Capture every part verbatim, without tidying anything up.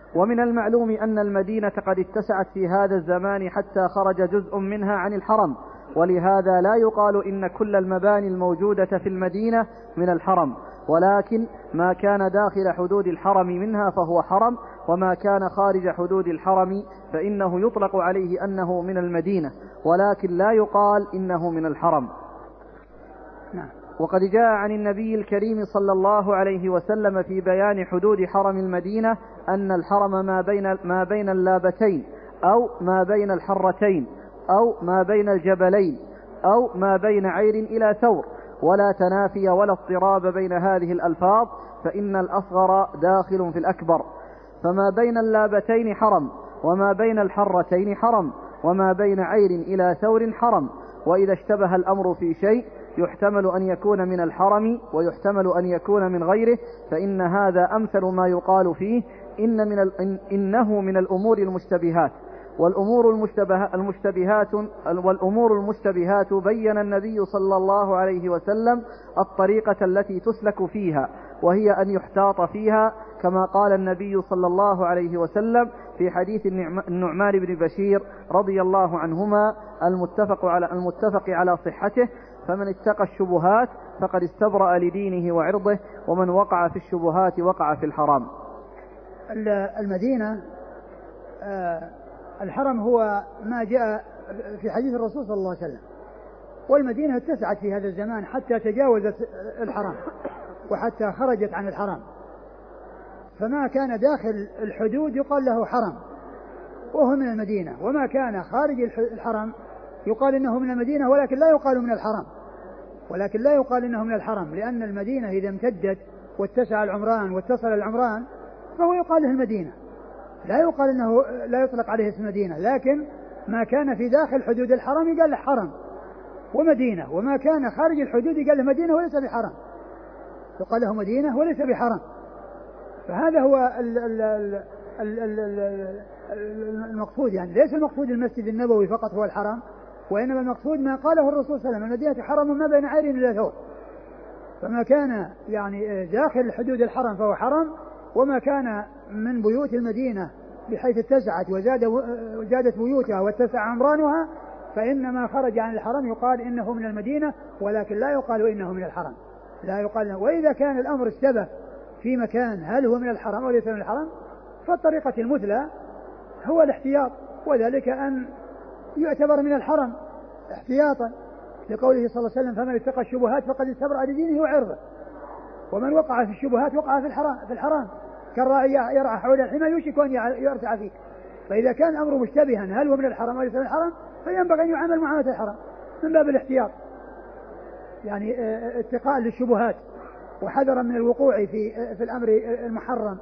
ومن المعلوم أن المدينة قد اتسعت في هذا الزمان حتى خرج جزء منها عن الحرم، ولهذا لا يقال إن كل المباني الموجودة في المدينة من الحرم، ولكن ما كان داخل حدود الحرم منها فهو حرم، وما كان خارج حدود الحرم فإنه يطلق عليه أنه من المدينة، ولكن لا يقال إنه من الحرم. نعم. وقد جاء عن النبي الكريم صلى الله عليه وسلم في بيان حدود حرم المدينة أن الحرم ما بين, ما بين اللابتين أو ما بين الحرتين أو ما بين الجبلين أو ما بين عير إلى ثور، ولا تنافي ولا اضطراب بين هذه الألفاظ، فإن الأصغر داخل في الأكبر. فما بين اللابتين حرم، وما بين الحرتين حرم، وما بين عير إلى ثور حرم. وإذا اشتبه الأمر في شيء يحتمل أن يكون من الحرم ويحتمل أن يكون من غيره، فإن هذا أمثل ما يقال فيه إن من ال... إنه من الأمور المشتبهات. والأمور المشتبهات والأمور المشتبهات بين النبي صلى الله عليه وسلم الطريقة التي تسلك فيها، وهي أن يحتاط فيها، كما قال النبي صلى الله عليه وسلم في حديث النعمان بن بشير رضي الله عنهما المتفق على المتفق على صحته: فمن اتقى الشبهات فقد استبرأ لدينه وعرضه، ومن وقع في الشبهات وقع في الحرام. المدينة الحرم هو ما جاء في حديث الرسول صلى الله عليه وسلم، والمدينة اتسعت في هذا الزمان حتى تجاوزت الحرم وحتى خرجت عن الحرم، فما كان داخل الحدود يقال له حرم وهو من المدينة، وما كان خارج الحرم يقال إنه من المدينة ولكن لا يقال من الحرم ولكن لا يقال إنه من الحرم لأن المدينة إذا امتدت واتسع العمران واتصل العمران فهو يقال له المدينة، لا يقال إنه لا يطلق عليه اسم مدينة، لكن ما كان في داخل حدود الحرم يقال له حرم ومدينة، وما كان خارج الحدود يقال له مدينة وليس بحرم، يقال له مدينة وليس بحرم. فهذا هو ال ال ال ال ال المقصود، يعني ليس المقصود المسجد النبوي فقط هو الحرم، وإنما المقصود ما قاله الرسول صلى الله عليه وسلم: المدينة حرم ما بين عير إلى ثور. فما كان يعني داخل حدود الحرم فهو حرم، وما كان من بيوت المدينة بحيث اتسعت وزاد وزادت بيوتها واتسع عمرانها فإنما خرج عن الحرم يقال إنه من المدينة، ولكن لا يقال إنه من الحرم، لا يقال. وإذا كان الأمر اشتبه في مكان هل هو من الحرم أو ليس من الحرم، فالطريقة المثلى هو الاحتياط، وذلك أن يعتبر من الحرم احتياطا لقوله صلى الله عليه وسلم: فمن اتقى الشبهات فقد استبرأ لدينه وعرضه، ومن وقع في الشبهات وقع في الحرام في الحرام كالراعي يرعى حول الحمى يوشك أن يرتع فيه. فإذا كان الأمر مشتبها هل هو من الحرم أو ليس من الحرم فينبغي أن يعامل معاملة الحرم من باب الاحتياط، يعني اتقاء للشبهات وحذرا من الوقوع في في الأمر المحرم.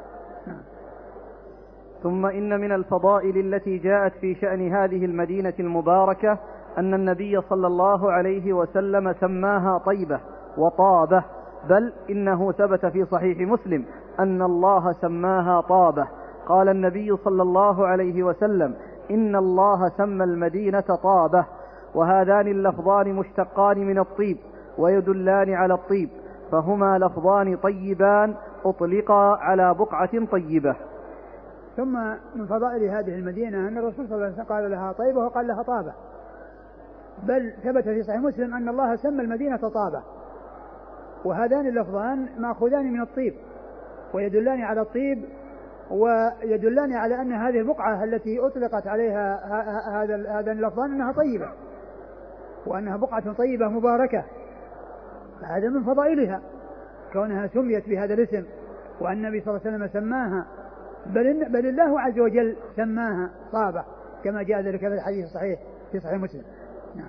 ثم إن من الفضائل التي جاءت في شأن هذه المدينة المباركة أن النبي صلى الله عليه وسلم سماها طيبة وطابة، بل إنه ثبت في صحيح مسلم أن الله سماها طابة. قال النبي صلى الله عليه وسلم: إن الله سمى المدينة طابة. وهذان اللفظان مشتقان من الطيب ويدلان على الطيب، فهما لفظان طيبان أطلقا على بقعة طيبة. ثم من فضائل هذه المدينة أن الرسول صلى الله عليه وسلم قال لها طيبة وقال لها طابة، بل ثبت في صحيح مسلم أن الله سمى المدينة طابة. وهذان اللفظان مأخوذان من الطيب ويدلان على الطيب، ويدلان على أن هذه البقعة التي أطلقت عليها هذا هذا اللفظان أنها طيبة، وأنها بقعة طيبة مباركة. هذا من فضائلها كونها سميت بهذا الاسم، وأن النبي صلى الله عليه وسلم سماها، بل, بل الله عز وجل سماها طابة كما جاء ذلك في الحديث الصحيح في صحيح مسلم. نعم.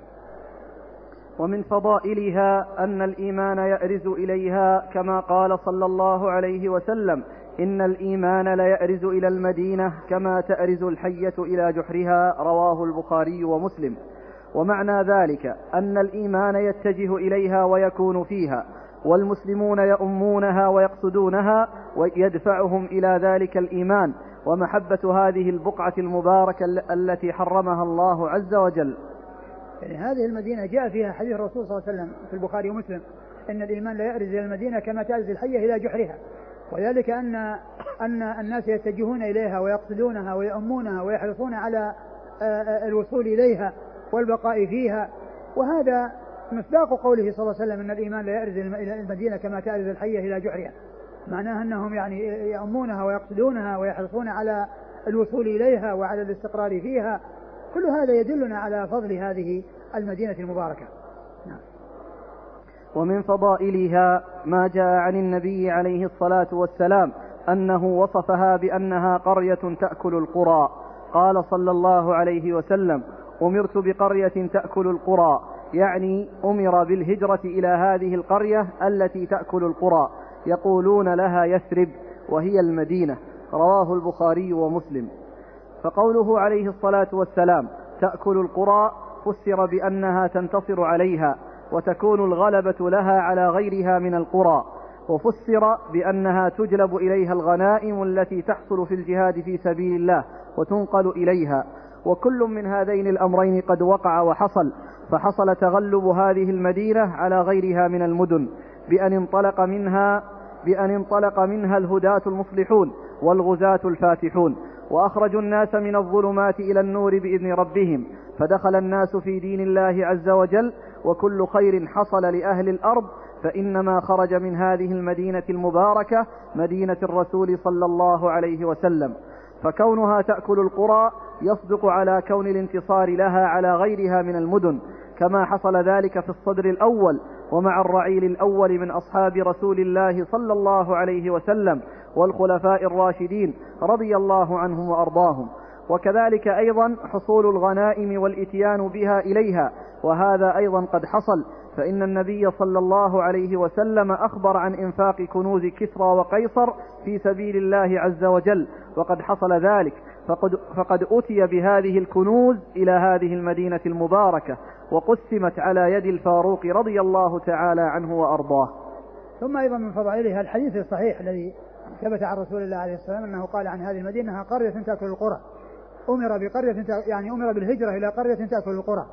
ومن فضائلها أن الإيمان يأرز إليها، كما قال صلى الله عليه وسلم: إن الإيمان ليأرز إلى المدينة كما تأرز الحية إلى جحرها، رواه البخاري ومسلم. ومعنى ذلك أن الإيمان يتجه إليها ويكون فيها، والمسلمون يؤمونها ويقصدونها، ويدفعهم إلى ذلك الإيمان ومحبة هذه البقعة المباركة التي حرمها الله عز وجل. يعني هذه المدينة جاء فيها حديث الرسول صلى الله عليه وسلم في البخاري ومسلم: إن الإيمان لا يأرز إلى المدينة كما تأرز الحية إلى جحرها، وذلك أن أن الناس يتجهون إليها ويقصدونها ويؤمونها ويحرصون على الوصول إليها والبقاء فيها. وهذا مصداق قوله صلى الله عليه وسلم أن الإيمان لا يأرز إلى المدينة كما تأرز الحية إلى جحرها، معناها أنهم يعني يؤمونها ويقصدونها ويحرصون على الوصول إليها وعلى الاستقرار فيها. كل هذا يدلنا على فضل هذه المدينة المباركة. نعم. ومن فضائلها ما جاء عن النبي عليه الصلاة والسلام أنه وصفها بأنها قرية تأكل القرى. قال صلى الله عليه وسلم: أمرت بقرية تأكل القرى، يعني أمر بالهجرة إلى هذه القرية التي تأكل القرى، يقولون لها يثرب وهي المدينة. رواه البخاري ومسلم. فقوله عليه الصلاة والسلام تأكل القرى فسر بأنها تنتصر عليها وتكون الغلبة لها على غيرها من القرى، وفسر بأنها تجلب إليها الغنائم التي تحصل في الجهاد في سبيل الله وتنقل إليها. وكل من هذين الأمرين قد وقع وحصل، فحصل تغلب هذه المدينة على غيرها من المدن بأن انطلق منها بأن انطلق منها الهداة المصلحون والغزاة الفاتحون، وأخرجوا الناس من الظلمات إلى النور بإذن ربهم، فدخل الناس في دين الله عز وجل. وكل خير حصل لأهل الأرض فإنما خرج من هذه المدينة المباركة، مدينة الرسول صلى الله عليه وسلم. فكونها تأكل القرى يصدق على كون الانتصار لها على غيرها من المدن، كما حصل ذلك في الصدر الأول ومع الرعيل الأول من أصحاب رسول الله صلى الله عليه وسلم والخلفاء الراشدين رضي الله عنهم وأرضاهم. وكذلك أيضا حصول الغنائم والإتيان بها إليها، وهذا أيضا قد حصل، فإن النبي صلى الله عليه وسلم أخبر عن إنفاق كنوز كسرى وقيصر في سبيل الله عز وجل، وقد حصل ذلك، فقد, فقد أتي بهذه الكنوز إلى هذه المدينة المباركة وقسمت على يد الفاروق رضي الله تعالى عنه وأرضاه. ثم أيضا من فضائلها الحديث الصحيح الذي ثبت عن رسول الله عليه الصلاة والسلام أنه قال عن هذه المدينة أنها قرية تأكل القرى. أمر بقرية يعني أمر بالهجرة إلى قرية تأكل القرى.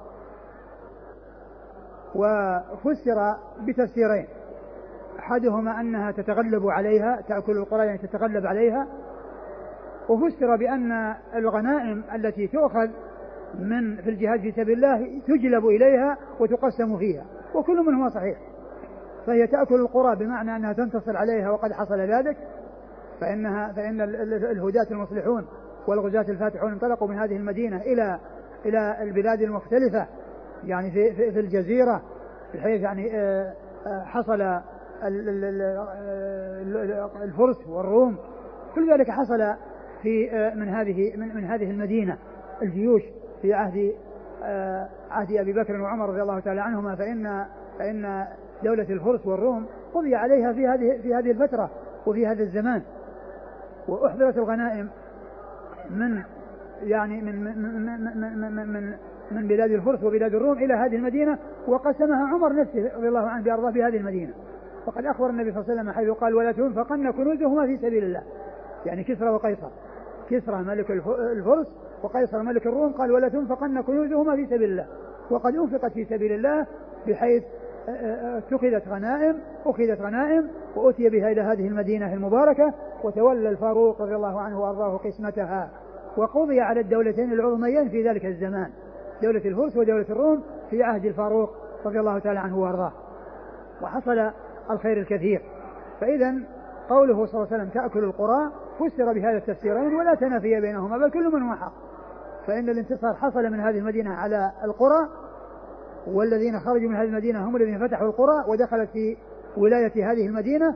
وفسر بتفسيرين، أحدهما أنها تتغلب عليها، تأكل القرى يعني تتغلب عليها، وفسر بأن الغنائم التي تؤخذ من في الجهاد في سبيل الله تجلب إليها وتقسم فيها، وكل منهما صحيح. فهي تأكل القرى بمعنى أنها تنتصر عليها وقد حصل ذلك، فإنها فإن الهداة المصلحون والغزاة الفاتحون انطلقوا من هذه المدينة إلى إلى البلاد المختلفة، يعني في في, في الجزيرة، بحيث يعني حصل الفرس والروم، كل ذلك حصل في من هذه من, من هذه المدينة الجيوش في عهد عهد أبي بكر وعمر رضي الله تعالى عنهما. فإن فإن دولة الفرس والروم قضي عليها في هذه في هذه الفترة وفي هذا الزمان، وأحضرت الغنائم من يعني من من من من, من, من بلاد الفرس وبلاد الروم إلى هذه المدينة، وقسمها عمر نفسه رضي الله عنه بأرضاه في هذه المدينة. وقد أخبر النبي صلى الله عليه وسلم حيث قال: ولا تنفقن كنوزهما في سبيل الله، يعني كسرى وقيصر، كسرى ملك الفرس وقيصر ملك الروم، قال: ولا تنفقن كنوزهما في سبيل الله. وقد أنفقت في سبيل الله بحيث اتخذت غنائم أخذت غنائم وأتي بها إلى هذه المدينة المباركة، وتولى الفاروق رضي الله عنه وأرضاه قسمتها، وقضي على الدولتين العظميين في ذلك الزمان، دولة الفرس ودولة الروم، في عهد الفاروق رضي الله تعالى عنه وأرضاه، وحصل الخير الكثير. فإذا قوله صلى الله عليه وسلم تأكل القرى فسر بهذا التفسيرين ولا تنافي بينهما، بل كل من هو حق. فإن الانتصار حصل من هذه المدينة على القرى، والذين خرجوا من هذه المدينة هم الذين فتحوا القرى ودخلت في ولاية هذه المدينة،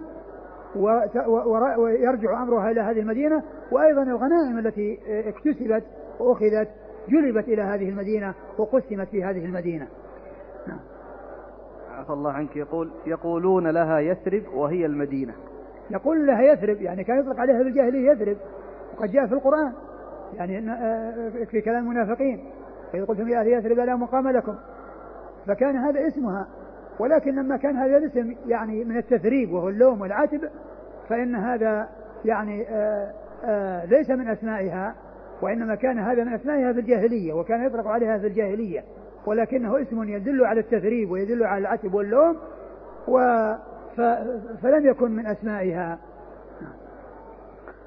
ويرجع أمرها إلى هذه المدينة. وأيضا الغنائم التي اكتسبت وأخذت جلبت إلى هذه المدينة وقسمت في هذه المدينة. نعم. عفى الله عنك. يقول يقولون لها يثرب وهي المدينة. يقول لها يثرب يعني كان يطلق عليها بالجاهلية يثرب، وقد جاء في القرآن يعني في كلام المنافقين: فإذا قلتم يا أهل يثرب لا مقام لكم. فكان هذا اسمها، ولكن لما كان هذا الاسم يعني من التثريب وهو اللوم والعتب، فإن هذا يعني آآ آآ ليس من أسمائها، وإنما كان هذا من أسمائها في الجاهلية، وكان يطلق عليها في الجاهلية، ولكنه اسم يدل على التثريب ويدل على العتب واللوم، فلم يكن من أسمائها.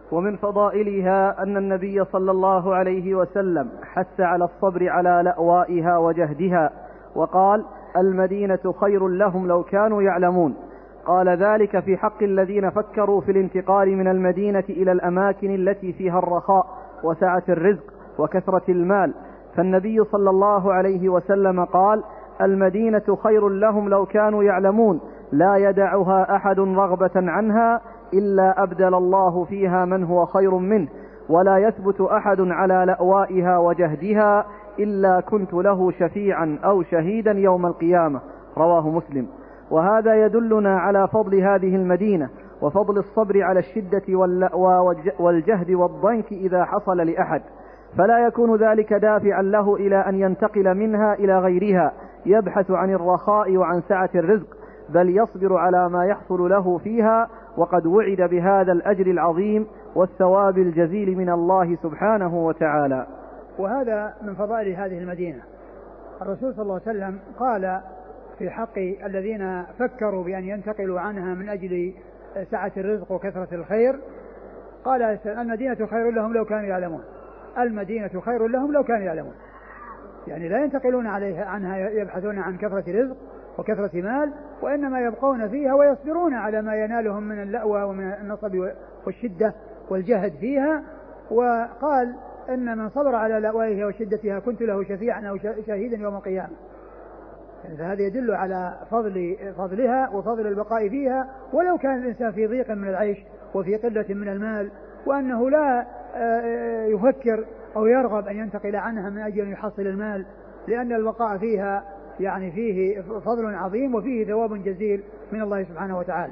ومن فضائلها أن النبي صلى الله عليه وسلم حث على الصبر على لأوائها وجهدها، وقال: المدينة خير لهم لو كانوا يعلمون. قال ذلك في حق الذين فكروا في الانتقال من المدينة إلى الأماكن التي فيها الرخاء وسعة الرزق وكثرة المال، فالنبي صلى الله عليه وسلم قال: المدينة خير لهم لو كانوا يعلمون، لا يدعها أحد رغبة عنها إلا أبدل الله فيها من هو خير منه، ولا يثبت أحد على لأوائها وجهدها إلا كنت له شفيعا أو شهيدا يوم القيامة. رواه مسلم. وهذا يدلنا على فضل هذه المدينة وفضل الصبر على الشدة واللأوى والجهد والضنك إذا حصل لأحد، فلا يكون ذلك دافعا له إلى أن ينتقل منها إلى غيرها يبحث عن الرخاء وعن سعة الرزق، بل يصبر على ما يحصل له فيها، وقد وعد بهذا الأجر العظيم والثواب الجزيل من الله سبحانه وتعالى. وهذا من فضائل هذه المدينة. الرسول صلى الله عليه وسلم قال في حق الذين فكروا بأن ينتقلوا عنها من أجل سعة الرزق وكثرة الخير، قال: المدينة خير لهم لو كانوا يعلمون. المدينة خير لهم لو كانوا يعلمون، يعني لا ينتقلون عليها عنها يبحثون عن كثرة رزق وكثرة مال، وإنما يبقون فيها ويصبرون على ما ينالهم من اللأوى ومن النصب والشدة والجهد فيها. وقال: إن من صبر على لأوائها وشدتها كنت له شفيعا أو شهيدا يوم القيامة. فهذا يدل على فضل فضلها وفضل البقاء فيها ولو كان الإنسان في ضيق من العيش وفي قلة من المال، وأنه لا يفكر أو يرغب أن ينتقل عنها من أجل أن يحصل المال، لأن البقاء فيها يعني فيه فضل عظيم وفيه ثواب جزيل من الله سبحانه وتعالى.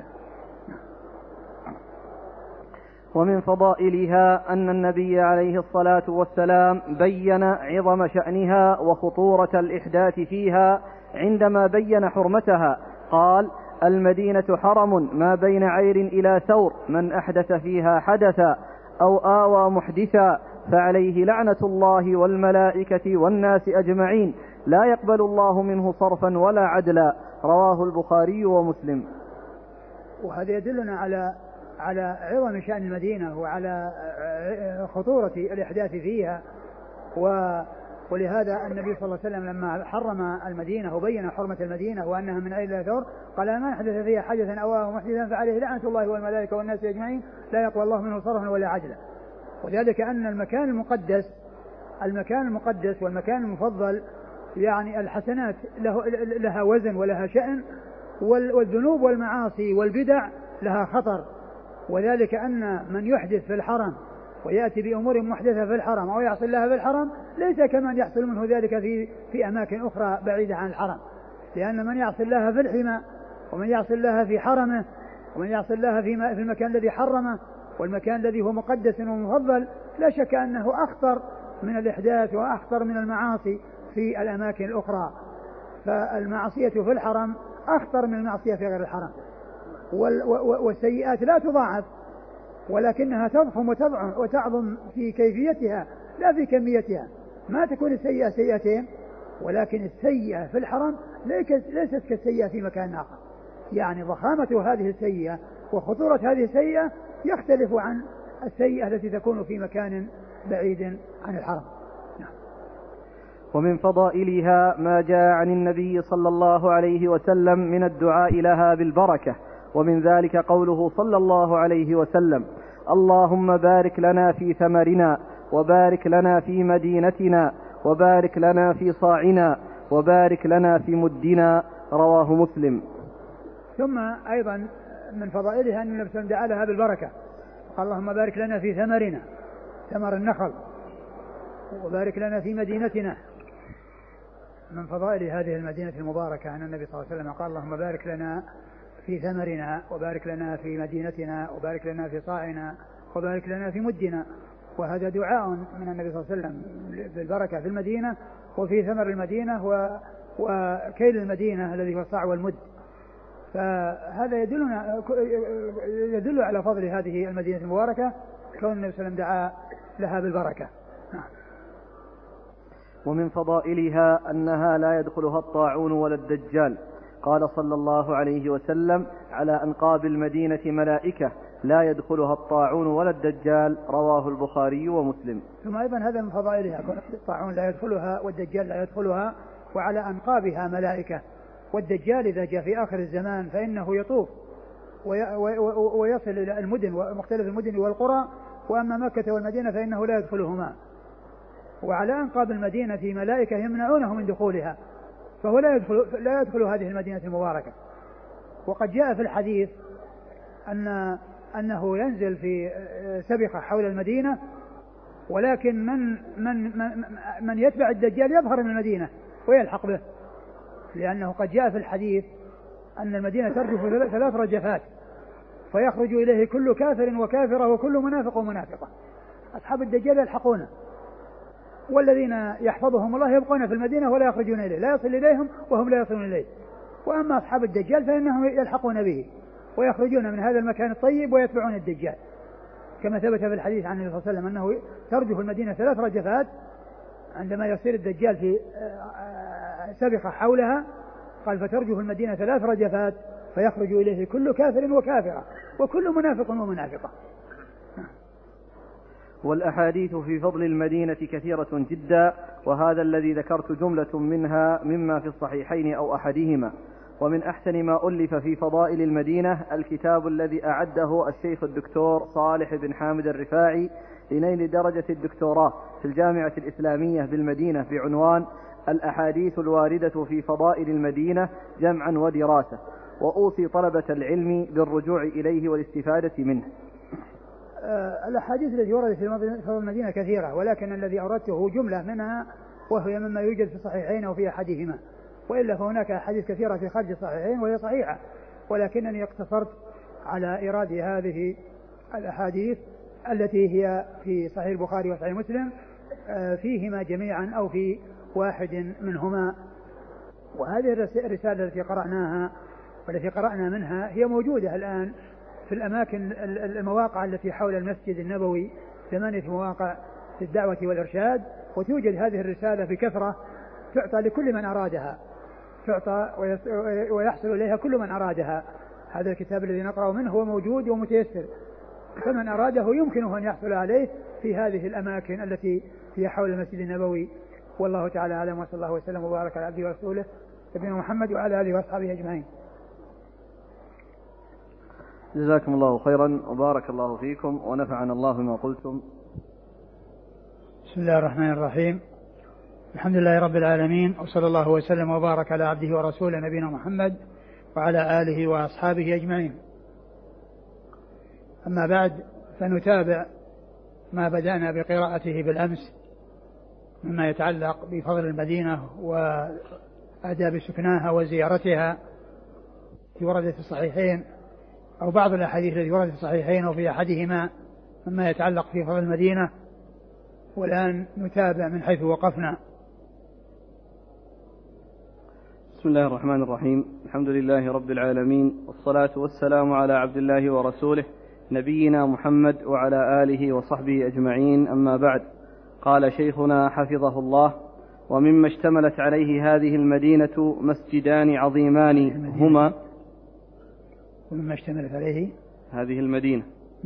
ومن فضائلها أن النبي عليه الصلاة والسلام بين عظم شأنها وخطورة الإحداث فيها عندما بين حرمتها. قال: المدينة حرم ما بين عير إلى ثور، من أحدث فيها حدثا أو آوى محدثا فعليه لعنة الله والملائكة والناس أجمعين، لا يقبل الله منه صرفا ولا عدلا. رواه البخاري ومسلم. وهذا يدلنا على على عظم شأن المدينة وعلى خطورة الإحداث فيها، و ولهذا النبي صلى الله عليه وسلم لما حرم المدينة وبين حرمة المدينة وأنها من عير إلى ثور قال: من أحدث فيها حدثا أو آوى محدثا فعليه لعنة الله والملائكة والناس أجمعين، لا يقبل الله منه صرفا ولا عدلا. وذلك أن المكان المقدس المكان المقدس والمكان المفضل يعني الحسنات له لها وزن ولها شأن، والذنوب والمعاصي والبدع لها خطر. وذلك أن من يحدث في الحرم ويأتي بأمور محدثة في الحرم أو يحصل لها في الحرم ليس كمن يحصل منه ذلك في, في أماكن أخرى بعيدة عن الحرم، لأن من يحصل لها في الحمى ومن يحصل لها في حرمه ومن يحصل لها في, في المكان الذي حرمه والمكان الذي هو مقدس ومفضل لا شك أنه أخطر من الإحداث وأخطر من المعاصي في الأماكن الأخرى. فالمعصية في الحرم أخطر من المعصية في غير الحرم، والسيئات لا تضاعف ولكنها تضخم وتعظم في كيفيتها لا في كميتها. ما تكون السيئة سيئتين، ولكن السيئة في الحرم ليست كالسيئة في مكان آخر، يعني ضخامة هذه السيئة وخطورة هذه السيئة يختلف عن السيئة التي تكون في مكان بعيد عن الحرم. ومن فضائلها ما جاء عن النبي صلى الله عليه وسلم من الدعاء لها بالبركة، ومن ذلك قوله صلى الله عليه وسلم: اللهم بارك لنا في ثمرنا وبارك لنا في مدينتنا وبارك لنا في صاعنا وبارك لنا في مدنا. رواه مسلم. ثم أيضا من فضائلها أن النبي صلى الله عليه وسلم دعا لها بالبركة، قال: اللهم بارك لنا في ثمرنا، ثمر النخل، وبارك لنا في مدينتنا. من فضائل هذه المدينة المباركة أن النبي صلى الله عليه وسلم قال: اللهم بارك لنا في ثمرنا وبارك لنا في مدينتنا وبارك لنا في صاعنا وبارك لنا في مدنا. وهذا دعاء من النبي صلى الله عليه وسلم بالبركة في المدينة وفي ثمر المدينة وكيل المدينة الذي هو الصاع والمد. فهذا يدلنا يدل على فضل هذه المدينة المباركة كون النبي صلى الله عليه وسلم دعا لها بالبركة. ومن فضائلها أنها لا يدخلها الطاعون ولا الدجال. قال صلى الله عليه وسلم: على أنقاب المدينة ملائكة لا يدخلها الطاعون ولا الدجال. رواه البخاري ومسلم. ثم أيضا هذا من فضائلها، الطاعون لا يدخلها والدجال لا يدخلها، وعلى أنقابها ملائكة. والدجال إذا جاء في آخر الزمان فإنه يطوف ويصل إلى المدن ومختلف المدن والقرى، وأما مكة والمدينة فإنه لا يدخلهما. وعلى أنقاب المدينة في ملائكة يمنعونه من دخولها، فهو لا يدخل, لا يدخل هذه المدينة المباركة. وقد جاء في الحديث أن أنه ينزل في سبخة حول المدينة، ولكن من, من, من, من يتبع الدجال يظهر من المدينة ويلحق به، لأنه قد جاء في الحديث أن المدينة ترجف ثلاث رجفات فيخرج إليه كل كافر وكافرة وكل منافق ومنافقة. أصحاب الدجال يلحقونه، والذين يحفظهم الله يبقون في المدينة ولا يخرجون إليه، لا يصل إليهم وهم لا يصلون إليه. وأما أصحاب الدجال فإنهم يلحقون به ويخرجون من هذا المكان الطيب ويتبعون الدجال، كما ثبت في الحديث عن النبي صلى الله عليه وسلم أنه ترجف المدينة ثلاث رجفات عندما يصير الدجال في سبخة حولها، قال فترجف المدينة ثلاث رجفات فيخرج إليه كل كافر وكافرة وكل منافق ومنافقة. والأحاديث في فضل المدينة كثيرة جدا، وهذا الذي ذكرت جملة منها مما في الصحيحين أو أحدهما. ومن أحسن ما ألف في فضائل المدينة الكتاب الذي أعده الشيخ الدكتور صالح بن حامد الرفاعي لنيل درجة الدكتوراه في الجامعة الإسلامية بالمدينة بعنوان الأحاديث الواردة في فضائل المدينة جمعا ودراسة، وأوصي طلبة العلم بالرجوع إليه والاستفادة منه. الأحاديث التي وردت في فضل المدينة كثيرة، ولكن الذي أردته جملة منها وهي مما يوجد في الصحيحين أو في أحدهما، وإلا فهناك أحاديث كثيرة في خارج الصحيحين وهي صحيحة، ولكنني اقتصرت على إيراد هذه الأحاديث التي هي في صحيح البخاري وصحيح مسلم فيهما جميعا أو في واحد منهما. وهذه الرسالة التي قرأناها والتي قرأنا منها هي موجودة الآن في الأماكن المواقع التي حول المسجد النبوي، ثمانية مواقع في الدعوة والإرشاد، وتوجد هذه الرسالة بكثرة تعطى لكل من أرادها، تعطى ويحصل إليها كل من أرادها. هذا الكتاب الذي نقرأه منه هو موجود ومتيسر، فمن أراده يمكنه أن يحصل عليه في هذه الأماكن التي هي حول المسجد النبوي. والله تعالى أعلم، وصلى الله وسلم وبارك على عبده ورسوله نبينا محمد وعلى آله وأصحابه أجمعين. جزاكم الله خيرا وبارك الله فيكم ونفعنا الله بما قلتم. بسم الله الرحمن الرحيم، الحمد لله رب العالمين، وصلى الله وسلم وبارك على عبده ورسوله نبينا محمد وعلى آله وأصحابه أجمعين. أما بعد، فنتابع ما بدأنا بقراءته بالأمس مما يتعلق بفضل المدينة وآداب سكناها وزيارتها التي وردت في الصحيحين، أو بعض الأحاديث التي وردت في الصحيحين وفي أحدهما مما يتعلق في فضل المدينة. والآن نتابع من حيث وقفنا. بسم الله الرحمن الرحيم، الحمد لله رب العالمين، والصلاة والسلام على عبد الله ورسوله نبينا محمد وعلى آله وصحبه أجمعين. أما بعد، قال شيخنا حفظه الله: ومما اشتملت عليه هذه المدينة مسجدان عظيمان هما ومما اشتملت عليه هذه المدينة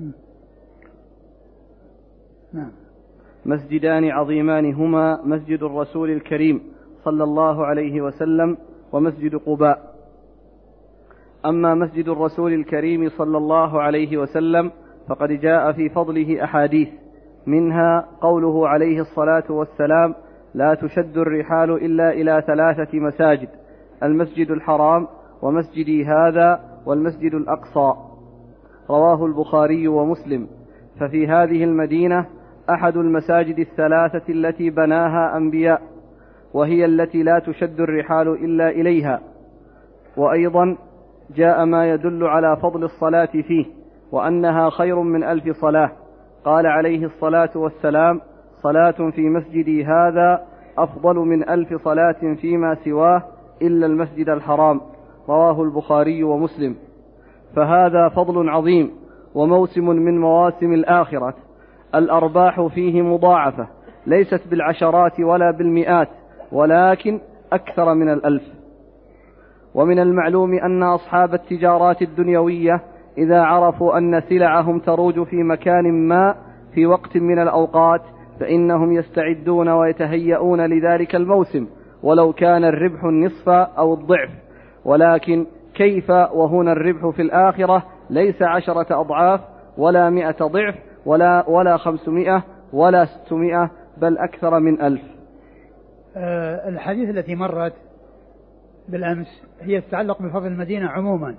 نعم مسجدان عظيمان هما مسجد الرسول الكريم صلى الله عليه وسلم ومسجد قباء. أما مسجد الرسول الكريم صلى الله عليه وسلم فقد جاء في فضله أحاديث، منها قوله عليه الصلاة والسلام: لا تشد الرحال إلا إلى ثلاثة مساجد: المسجد الحرام ومسجدي هذا والمسجد الأقصى. رواه البخاري ومسلم. ففي هذه المدينة أحد المساجد الثلاثة التي بناها أنبياء، وهي التي لا تشد الرحال إلا إليها. وأيضا جاء ما يدل على فضل الصلاة فيه وأنها خير من ألف صلاة. قال عليه الصلاة والسلام: صلاة في مسجدي هذا أفضل من ألف صلاة فيما سواه إلا المسجد الحرام. رواه البخاري ومسلم. فهذا فضل عظيم وموسم من مواسم الآخرة، الأرباح فيه مضاعفة، ليست بالعشرات ولا بالمئات، ولكن أكثر من الألف. ومن المعلوم أن أصحاب التجارات الدنيوية إذا عرفوا أن سلعهم تروج في مكان ما في وقت من الأوقات فإنهم يستعدون ويتهيئون لذلك الموسم ولو كان الربح النصف أو الضعف. ولكن كيف وهنا الربح في الآخرة ليس عشرة أضعاف ولا مئة ضعف ولا, ولا خمسمائة ولا ستمائة بل أكثر من ألف. أه الحديث التي مرت بالأمس هي تتعلق بفضل المدينة عموما،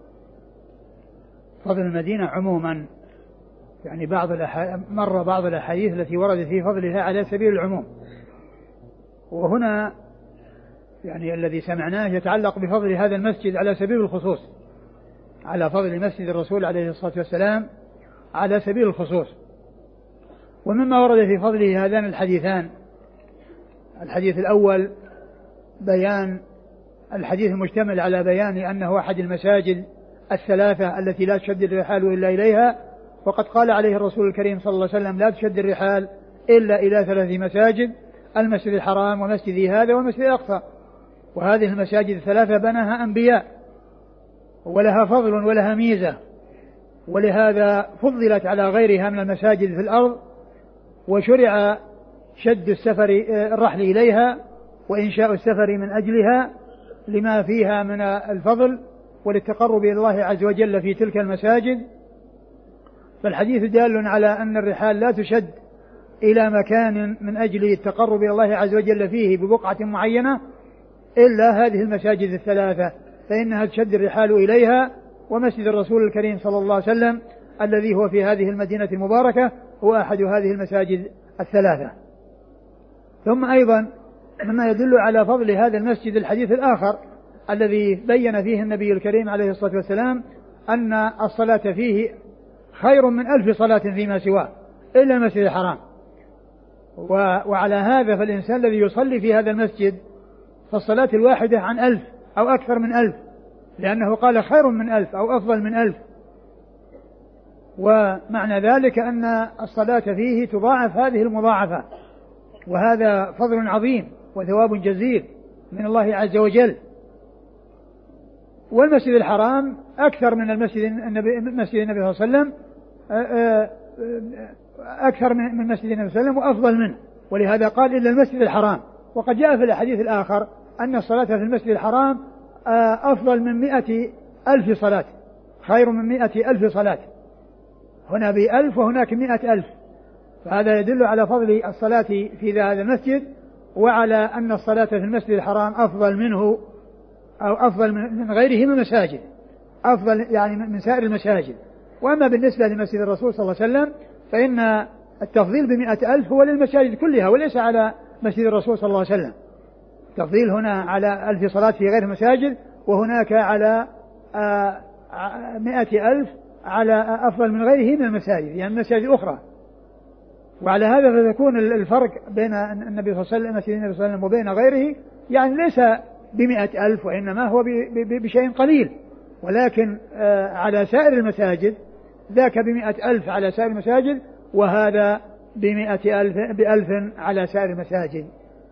فضل المدينة عموما، يعني بعض الأح... مر بعض الأحاديث التي وردت في فضلها على سبيل العموم، وهنا يعني الذي سمعناه يتعلق بفضل هذا المسجد على سبيل الخصوص، على فضل مسجد الرسول عليه الصلاة والسلام على سبيل الخصوص. ومما ورد في فضله هذان الحديثان، الحديث الأول بيان الحديث المشتمل على بيان أنه أحد المساجد الثلاثة التي لا تشد الرحال إلا إليها، وقد قال عليه الرسول الكريم صلى الله عليه وسلم لا تشد الرحال إلا إلى ثلاث مساجد: المسجد الحرام ومسجد هذا والمسجد الأقصى. وهذه المساجد الثلاثة بناها أنبياء ولها فضل ولها ميزة، ولهذا فضلت على غيرها من المساجد في الأرض، وشرع شد السفر الرحل إليها وإنشاء السفر من أجلها لما فيها من الفضل وللتقرب إلى الله عز وجل في تلك المساجد. فالحديث دال على أن الرحال لا تشد إلى مكان من أجل التقرب إلى الله عز وجل فيه ببقعة معينة إلا هذه المساجد الثلاثة، فإنها تشد الرحال إليها. ومسجد الرسول الكريم صلى الله عليه وسلم الذي هو في هذه المدينة المباركة هو أحد هذه المساجد الثلاثة. ثم أيضا مما يدل على فضل هذا المسجد الحديث الآخر الذي بين فيه النبي الكريم عليه الصلاة والسلام أن الصلاة فيه خير من ألف صلاة فيما سواه إلا المسجد الحرام. وعلى هذا فالإنسان الذي يصلي في هذا المسجد فالصلاة الواحدة عن ألف أو أكثر من ألف، لأنه قال خير من ألف أو أفضل من ألف. ومعنى ذلك أن الصلاة فيه تضاعف هذه المضاعفة، وهذا فضل عظيم وثواب جزيل من الله عز وجل. والمسجد الحرام أكثر من المسجد النبي, مسجد النبي صلى الله عليه وسلم، أكثر من مسجد النبي صلى الله عليه وسلم وأفضل منه، ولهذا قال إلا المسجد الحرام. وقد جاء في الحديث الآخر أن الصلاة في المسجد الحرام أفضل من مئة ألف صلاة، خير من مئة ألف صلاة، هنا بألف وهناك مئة ألف. فهذا يدل على فضل الصلاة في هذا المسجد، وعلى أن الصلاة في المسجد الحرام أفضل منه أو أفضل من غيره من المساجد، أفضل يعني من سائر المساجد. وأما بالنسبة لمسجد الرسول صلى الله عليه وسلم فإن التفضيل بمئة ألف هو للمساجد كلها وليس على مسجد الرسول صلى الله عليه وسلم. التفضيل هنا على ألف صلاة في غير المساجد، وهناك على مئة ألف على أفضل من غيره من المساجد، يعني المساجد الأخرى. وعلى هذا فيكون الفرق بين النبي صلى الله عليه وسلم مسجد النبي صلى الله عليه وسلم وبين غيره يعني ليس بمئة ألف، وإنما هو بشيء قليل، ولكن على سائر المساجد ذاك بمئة ألف على سائر المساجد، وهذا بمئة ألف بألف على سائر المساجد.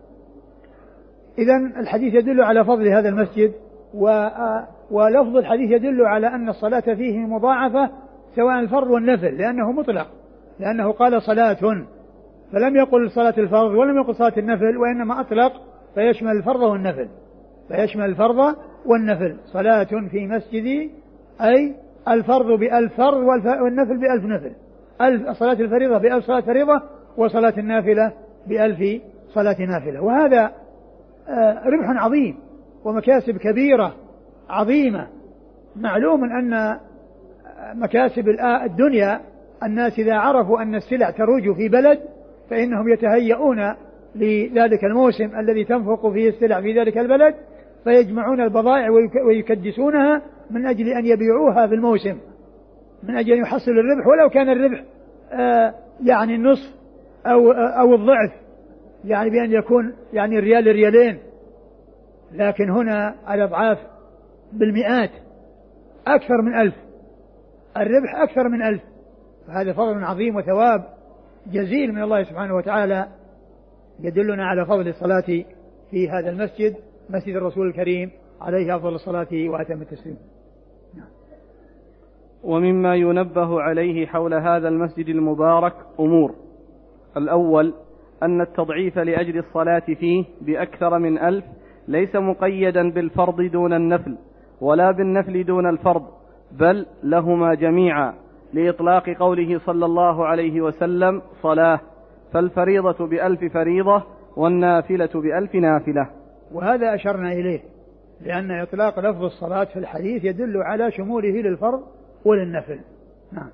إذن الحديث يدل على فضل هذا المسجد، ولفظ الحديث يدل على أن الصلاة فيه مضاعفة سواء الفرض والنفل، لأنه مطلق، لأنه قال صلاة فلم يقل صلاة الفرض ولم يقل صلاة النفل، وإنما أطلق فيشمل الفرض والنفل، فيشمل الفرض والنفل. صلاة في مسجدي أي الفرض بألف فرض والنفل بألف نفل، ألف صلاة الفريضة بألف صلاة فريضة، وصلاة النافلة بألف صلاة نافلة. وهذا ربح عظيم ومكاسب كبيرة عظيمة. معلوم أن مكاسب الدنيا الناس إذا عرفوا أن السلع تروج في بلد فإنهم يتهيئون لذلك الموسم الذي تنفق فيه السلع في ذلك البلد، فيجمعون البضائع ويكدسونها من أجل أن يبيعوها في الموسم، من أجل أن يحصلوا الربح، ولو كان الربح آه يعني النصف أو, آه أو الضعف، يعني بأن يكون يعني ريال ريالين، لكن هنا الأضعاف بالمئات، أكثر من ألف، الربح أكثر من ألف. فهذا فضل عظيم وثواب جزيل من الله سبحانه وتعالى يدلنا على فضل الصلاة في هذا المسجد، مسجد الرسول الكريم عليه أفضل الصلاة وأتم التسليم. ومما ينبه عليه حول هذا المسجد المبارك أمور: الأول أن التضعيف لأجل الصلاة فيه بأكثر من ألف ليس مقيدا بالفرض دون النفل ولا بالنفل دون الفرض، بل لهما جميعا، لإطلاق قوله صلى الله عليه وسلم: صلاة، فالفريضة بألف فريضة والنافلة بألف نافلة. وهذا أشرنا إليه، لأن إطلاق لفظ الصلاة في الحديث يدل على شموله للفرض وللنفل. نعم.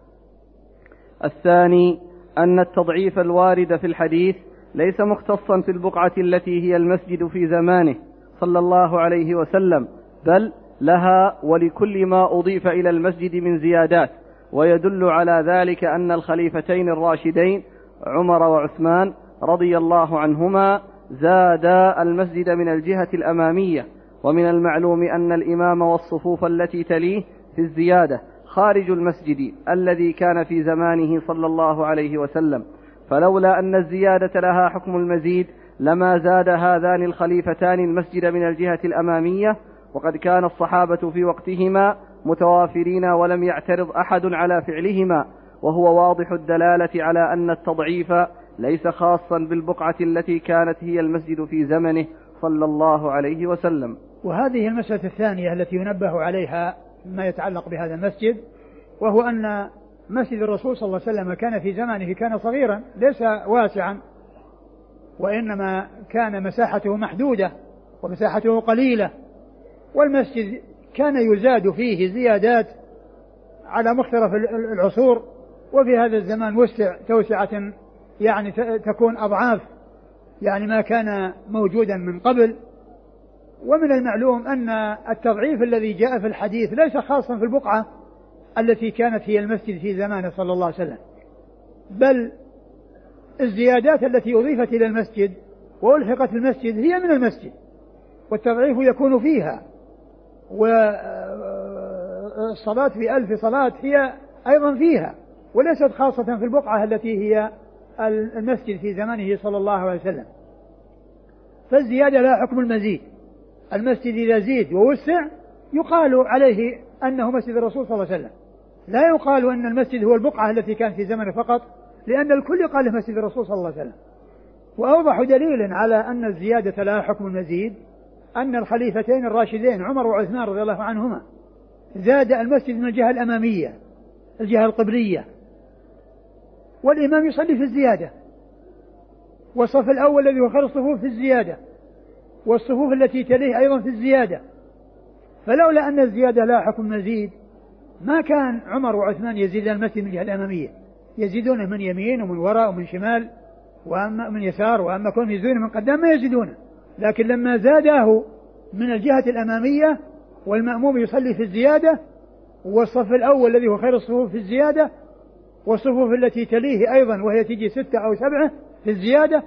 الثاني أن التضعيف الوارد في الحديث ليس مختصا في البقعة التي هي المسجد في زمانه صلى الله عليه وسلم، بل لها ولكل ما أضيف إلى المسجد من زيادات، ويدل على ذلك أن الخليفتين الراشدين عمر وعثمان رضي الله عنهما زادا المسجد من الجهة الأمامية، ومن المعلوم أن الإمام والصفوف التي تليه في الزيادة خارج المسجد الذي كان في زمانه صلى الله عليه وسلم، فلولا أن الزيادة لها حكم المزيد لما زاد هذان الخليفتان المسجد من الجهة الأمامية، وقد كان الصحابة في وقتهما متوافرين ولم يعترض أحد على فعلهما، وهو واضح الدلالة على أن التضعيف ليس خاصا بالبقعة التي كانت هي المسجد في زمنه صلى الله عليه وسلم. وهذه المسألة الثانية التي ينبه عليها ما يتعلق بهذا المسجد، وهو أن مسجد الرسول صلى الله عليه وسلم كان في زمانه كان صغيرا ليس واسعا، وإنما كان مساحته محدودة ومساحته قليلة، والمسجد كان يزاد فيه زيادات على مختلف العصور، وفي هذا الزمان وسع توسعة يعني تكون أضعاف يعني ما كان موجودا من قبل. ومن المعلوم أن التضعيف الذي جاء في الحديث ليس خاصا في البقعة التي كانت هي المسجد في زمانه صلى الله عليه وسلم، بل الزيادات التي أضيفت إلى المسجد وألحقت المسجد هي من المسجد، والتضعيف يكون فيها. والصلاة في ألف صلاة هي أيضا فيها، وليست خاصة في البقعة التي هي المسجد في زمانه صلى الله عليه وسلم. فالزيادة لا حكم المزيد، المسجد إذا زيد ووسع يقال عليه أنه مسجد الرسول صلى الله عليه وسلم، لا يقال أن المسجد هو البقعة التي كان في زمنه فقط، لأن الكل قال مسجد الرسول صلى الله عليه وسلم. وأوضح دليل على أن الزيادة لا حكم المزيد أن الخليفتين الراشدين عمر وعثمان رضي الله عنهما زاد المسجد من الجهة الأمامية الجهة القبلية، والإمام يصلي في الزيادة، والصف الأول الذي هو خير الصفوف في الزيادة، والصفوف التي تليه أيضا في الزيادة. فلولا أن الزيادة لا حكم مزيد ما كان عمر وعثمان يزيدان المسجد من الجهة الأمامية، يزيدونه من يمين ومن وراء ومن شمال وأما من يسار، وأما كون يزيدونه من قدام ما يزيدونه، لكن لما زاداه من الجهة الأمامية والمأموم يصلي في الزيادة، والصف الأول الذي هو خير الصفوف في الزيادة، والصفوف التي تليه أيضا وهي تجي ستة أو سبعة في الزيادة،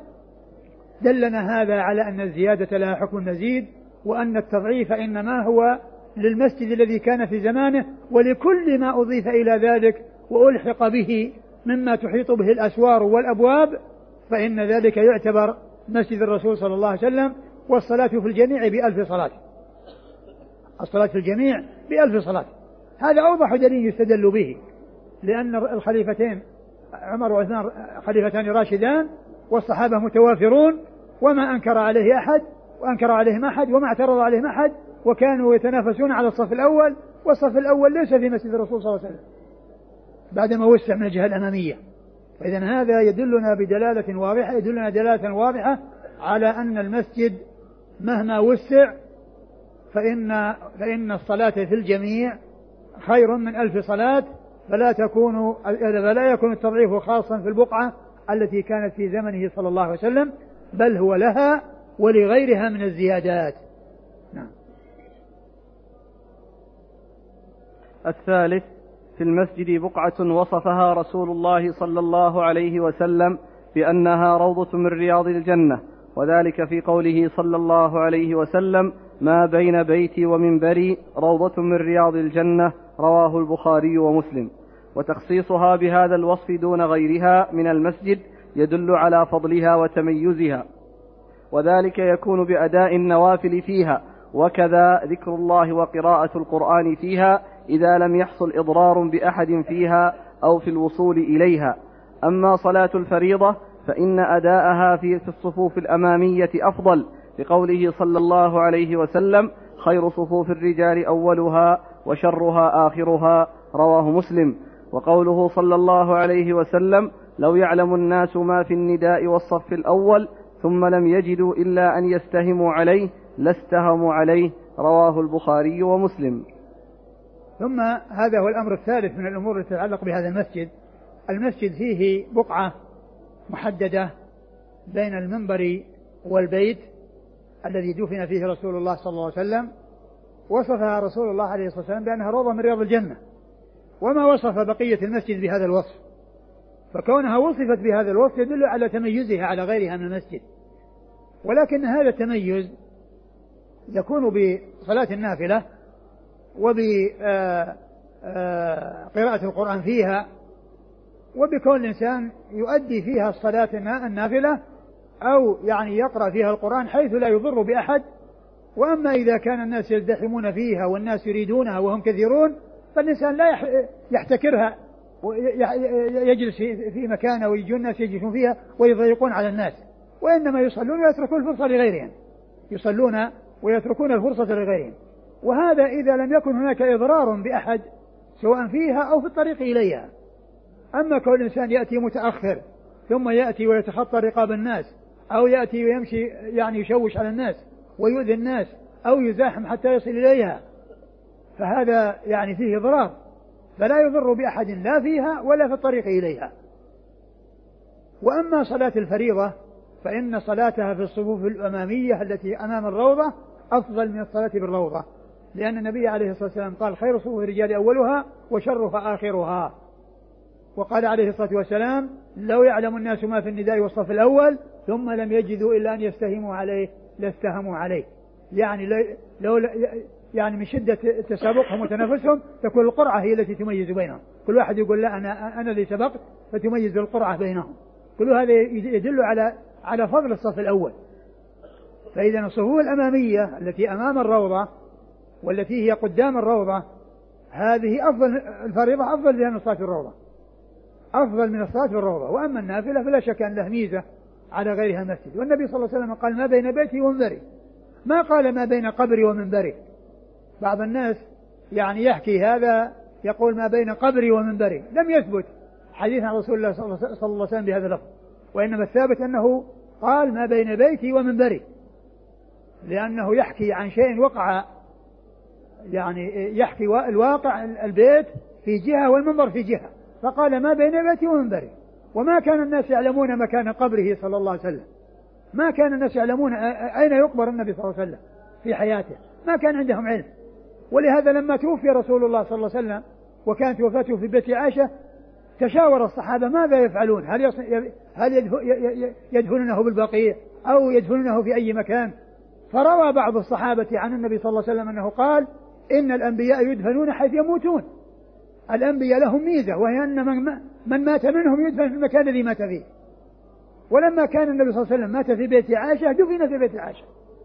دلنا هذا على أن الزيادة لها حكم المزيد، وأن التضعيف إنما هو للمسجد الذي كان في زمانه ولكل ما أضيف إلى ذلك وألحق به مما تحيط به الأسوار والأبواب، فإن ذلك يعتبر مسجد الرسول صلى الله عليه وسلم. والصلاة في الجميع بألف صلاة، الصلاة في الجميع بألف صلاة، هذا أوضح دليل يستدل به، لأن الخليفتين عمر وعثمان خليفتان راشدان، والصحابة متوافرون، وما أنكر عليه أحد وأنكر عليهم أحد وما اعترض عليهم أحد، وكانوا يتنافسون على الصف الأول، والصف الأول ليس في مسجد الرسول صلى الله عليه وسلم بعدما وسع من الجهة الأمامية. فإذن هذا يدلنا بدلالة واضحة يدلنا دلالة واضحة على أن المسجد مهما وسع فإن, فإن الصلاة في الجميع خير من ألف صلاة، فلا تكون فلا يكون التضعيف خاصا في البقعة التي كانت في زمنه صلى الله عليه وسلم، بل هو لها ولغيرها من الزيادات. نعم. الثالث: في المسجد بقعة وصفها رسول الله صلى الله عليه وسلم بأنها روضة من رياض الجنة، وذلك في قوله صلى الله عليه وسلم: ما بين بيتي ومنبري روضة من رياض الجنة، رواه البخاري ومسلم. وتخصيصها بهذا الوصف دون غيرها من المسجد يدل على فضلها وتميزها، وذلك يكون بأداء النوافل فيها، وكذا ذكر الله وقراءة القرآن فيها إذا لم يحصل إضرار بأحد فيها أو في الوصول إليها. أما صلاة الفريضة فإن أداءها في الصفوف الأمامية أفضل، لقوله صلى الله عليه وسلم: خير صفوف الرجال أولها وشرها آخرها، رواه مسلم. وقوله صلى الله عليه وسلم: لو يعلم الناس ما في النداء والصف الأول ثم لم يجدوا إلا أن يستهموا عليه لاستهموا عليه، رواه البخاري ومسلم. ثم هذا هو الأمر الثالث من الأمور التي تتعلق بهذا المسجد. المسجد فيه بقعة محددة بين المنبر والبيت الذي دفن فيه رسول الله صلى الله عليه وسلم، وصفها رسول الله عليه الصلاة والسلام بأنها روضة من رياض الجنة، وما وصف بقية المسجد بهذا الوصف، فكونها وصفت بهذا الوصف يدل على تميزها على غيرها من المسجد. ولكن هذا التميز يكون بصلاة النافلة وبقراءة القرآن فيها، وبكون الإنسان يؤدي فيها الصلاة النافلة أو يعني يقرأ فيها القرآن حيث لا يضر بأحد. وأما إذا كان الناس يزدحمون فيها والناس يريدونها وهم كثيرون، فالإنسان لا يحتكرها ويجلس في مكانه ويجي الناس يجلسون فيها ويضيقون على الناس، وإنما يصلون ويتركون الفرصة لغيرهم، يصلون ويتركون الفرصة لغيرهم. وهذا إذا لم يكن هناك إضرار بأحد سواء فيها أو في الطريق إليها. أما كل إنسان يأتي متأخر ثم يأتي ويتخطى رقاب الناس، أو يأتي ويمشي يعني يشوش على الناس ويؤذي الناس أو يزاحم حتى يصل إليها، فهذا يعني فيه إضرار، فلا يضر بأحد لا فيها ولا في الطريق إليها. وأما صلاة الفريضة فإن صلاتها في الصفوف الأمامية التي أمام الروضة أفضل من الصلاة بالروضة، لأن النبي عليه الصلاة والسلام قال: خير صفوف الرجال أولها وشرها آخرها. وقال عليه الصلاة والسلام: لو يعلم الناس ما في النداء والصف الأول ثم لم يجدوا إلا أن يستهموا عليه لاستهموا عليه. يعني لو يعني من شدة تسابقهم وتنافسهم تكون القرعة هي التي تميز بينهم، كل واحد يقول: لا أنا أنا اللي سبقت، فتميز القرعة بينهم. كل هذا يدل على على فضل الصف الأول. فإذا الصفوف الأمامية التي أمام الروضة والتي هي قدام الروضة هذه أفضل، الفريضة أفضل بها من الصلاة في الروضة، أفضل من الصلاة في الروضة. وأما النافلة فلا شك أن له ميزة على غيرها المسجد. والنبي صلى الله عليه وسلم قال: ما بين بيتي ومنبري، ما قال ما بين قبري ومنبري. بعض الناس يعني يحكي هذا يقول ما بين قبري ومنبري، لم يثبت حديث عن رسول الله صلى الله عليه وسلم بهذا اللفظ، وإنما الثابت أنه قال ما بين بيتي ومنبري، لأنه يحكي عن شيء وقع، يعني يحكي الواقع البيت في جهة والمنبر في جهة، فقال ما بين بيتي ومنبري. وما كان الناس يعلمون مكان قبره صلى الله عليه وسلم، ما كان الناس يعلمون أين يقبر النبي صلى الله عليه وسلم في حياته، ما كان عندهم علم. ولهذا لما توفي رسول الله صلى الله عليه وسلم وكانت وفاته في بيت عائشة تشاور الصحابة ماذا يفعلون، هل هل يدفنونه بالبقيع أو يدفنونه في أي مكان. فروى بعض الصحابة عن النبي صلى الله عليه وسلم أنه قال: إن الأنبياء يدفنون حيث يموتون. الأنبياء لهم ميزة، وهي أن من, من مات منهم يدفن في المكان الذي مات فيه. ولما كان النبي صلى الله عليه وسلم مات في بيت عائشة دفن في بيت عائشة،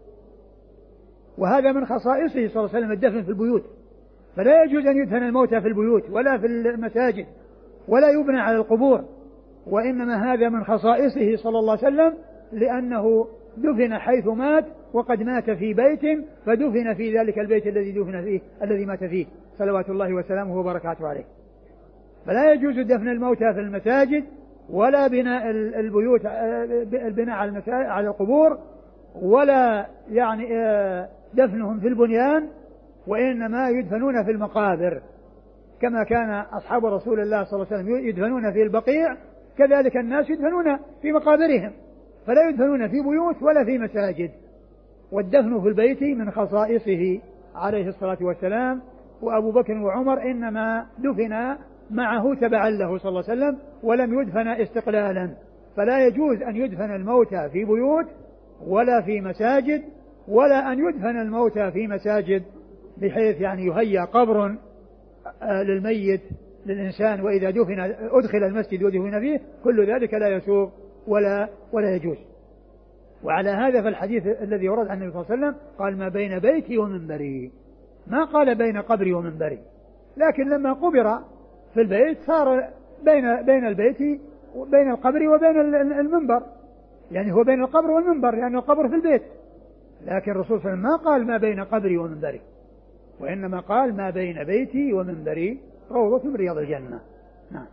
وهذا من خصائصه صلى الله عليه وسلم الدفن في البيوت. فلا يجوز أن يدفن الموتى في البيوت ولا في المساجد ولا يبنى على القبور، وإنما هذا من خصائصه صلى الله عليه وسلم، لأنه دفن حيث مات، وقد مات في بيت فدفن في ذلك البيت الذي دفن فيه الذي مات فيه صلوات الله وسلامه وبركاته عليه. فلا يجوز دفن الموتى في المساجد ولا بناء البيوت، البناء على على القبور، ولا يعني دفنهم في البنيان، وإنما يدفنون في المقابر كما كان أصحاب رسول الله صلى الله عليه وسلم يدفنون في البقيع، كذلك الناس يدفنون في مقابرهم، فلا يدفنون في بيوت ولا في مساجد. والدفن في البيت من خصائصه عليه الصلاة والسلام. وأبو بكر وعمر إنما دفن معه تبعا له صلى الله عليه وسلم ولم يدفن استقلالا. فلا يجوز أن يدفن الموتى في بيوت ولا في مساجد، ولا أن يدفن الموتى في مساجد بحيث يعني يهيأ قبر للميت للإنسان وإذا دفن أدخل المسجد ودفن فيه، كل ذلك لا يسوغ ولا ولا يجوز. وعلى هذا فالحديث الذي ورد عن النبي صلى الله عليه وسلم قال ما بين بيتي ومنبري، ما قال بين قبري ومنبري، لكن لما قبر في البيت صار بين بين البيت وبين القبر وبين المنبر، يعني هو بين القبر والمنبر لأن يعني القبر في البيت. لكن الرسول صلى الله عليه وسلم ما قال ما بين قبري ومنبري، وإنما قال ما بين بيتي ومنبري روضة من رياض الجنة. نعم.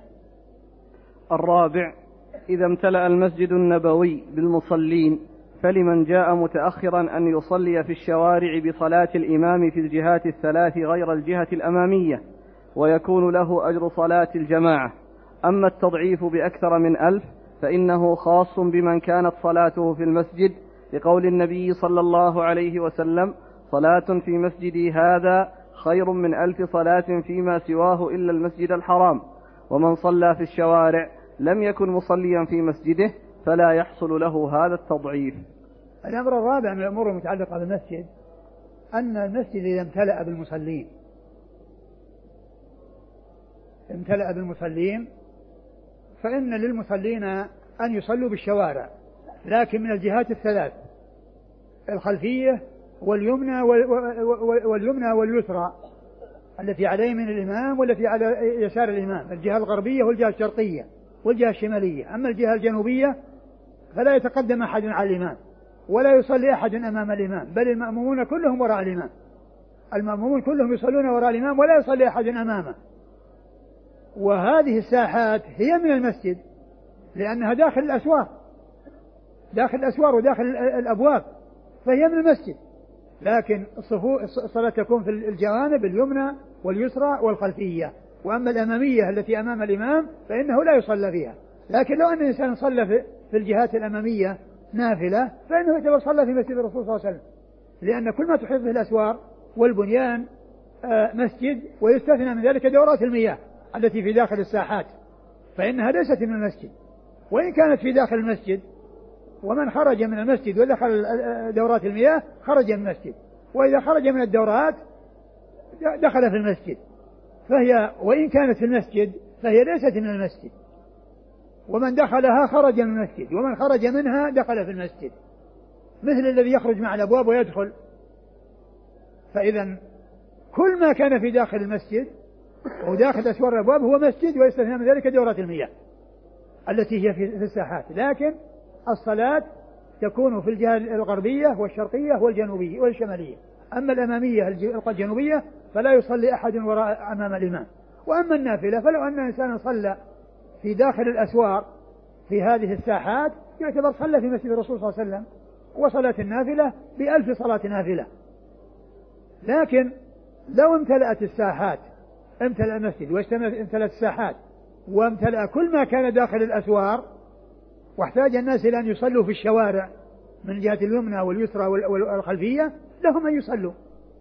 الرابع: إذا امتلأ المسجد النبوي بالمصلين فلمن جاء متأخرا أن يصلي في الشوارع بصلاة الإمام في الجهات الثلاث غير الجهة الأمامية، ويكون له أجر صلاة الجماعة. أما التضعيف بأكثر من ألف فإنه خاص بمن كانت صلاته في المسجد، لقول النبي صلى الله عليه وسلم: صلاة في مسجدي هذا خير من ألف صلاة فيما سواه إلا المسجد الحرام. ومن صلى في الشوارع لم يكن مصليا في مسجده فلا يحصل له هذا التضعيف. الأمر الرابع من الأمور المتعلقة بالمسجد أن المسجد إذا امتلأ بالمصلين امتلأ بالمصلين فإن للمصلين أن يصلوا بالشوارع، لكن من الجهات الثلاث: الخلفية واليمنى واليمنى واليسرى، التي على يمين الإمام والتي على يسار الإمام، الجهة الغربية والجهة الشرقية والجهة الشمالية. أما الجهة الجنوبية فلا يتقدم أحد على الإمام ولا يصلي أحد أمام الإمام، بل المأمومون كلهم وراء الإمام، المأمومون كلهم يصلون وراء الإمام ولا يصلي أحد أمامه. وهذه الساحات هي من المسجد لأنها داخل الأسوار داخل الأسوار وداخل الأبواب، فهي من المسجد. لكن الصلاة تكون في الجوانب اليمنى واليسرى والخلفية، وأما الأمامية التي أمام الإمام فإنه لا يصلى فيها. لكن لو أن الإنسان صلى في الجهات الأمامية نافلة فإنه يعتبر صلى في مسجد الرسول صلى الله عليه وسلم، لأن كل ما تحيط به الأسوار والبنيان مسجد، ويستثنى من ذلك دورات المياه التي في داخل الساحات فإنها ليست من المسجد، وإن كانت في داخل المسجد. ومن خرج من المسجد ودخل دورات المياه خرج من المسجد، وإذا خرج من الدورات دخل في المسجد، فهي وإن كانت في المسجد فهي ليست من المسجد. ومن دخلها خرج من المسجد، ومن خرج منها دخل في المسجد، مثل الذي يخرج مع الأبواب ويدخل. فإذا كل ما كان في داخل المسجد وداخل أسوار الأبواب هو مسجد، ويستثنى من ذلك دورات المياه التي هي في الساحات. لكن الصلاة تكون في الجهة الغربية والشرقية والجنوبية والشمالية. أما الأمامية الجنوبية فلا يصلي أحد وراء أمام الإمام. وأما النافلة فلو أن إنسانا صلى في داخل الأسوار في هذه الساحات يعتبر صلى في مسجد الرسول صلى الله عليه وسلم، وصلاة النافلة بألف صلاة نافلة. لكن لو امتلأت الساحات، امتلأ المسجد وامتلأت الساحات وامتلأ كل ما كان داخل الأسوار، واحتاج الناس إلى أن يصلوا في الشوارع من الجهة اليمنى واليسرى والخلفية، لهم أن يصلوا،